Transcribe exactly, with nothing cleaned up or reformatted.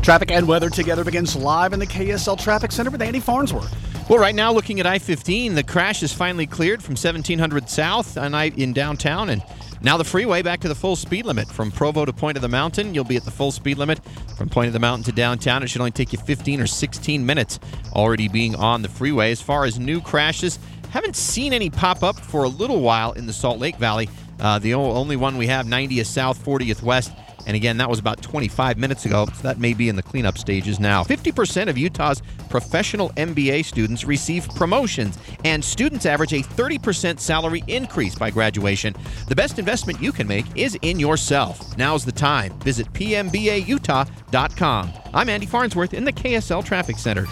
Traffic and weather together begins live in the K S L Traffic Center with Andy Farnsworth. Well, right now, looking at I fifteen, the crash is finally cleared from seventeen hundred south on I- in downtown, and now the freeway back to the full speed limit. From Provo to Point of the Mountain, you'll be at the full speed limit. From Point of the Mountain to downtown, it should only take you fifteen or sixteen minutes already being on the freeway. As far as new crashes, haven't seen any pop up for a little while in the Salt Lake Valley. Uh, the o- only one we have, ninetieth South, fortieth West. And again, that was about twenty-five minutes ago, so that may be in the cleanup stages now. fifty percent of Utah's professional M B A students receive promotions, and students average a thirty percent salary increase by graduation. The best investment you can make is in yourself. Now's the time. Visit P M B A Utah dot com. I'm Andy Farnsworth in the K S L Traffic Center.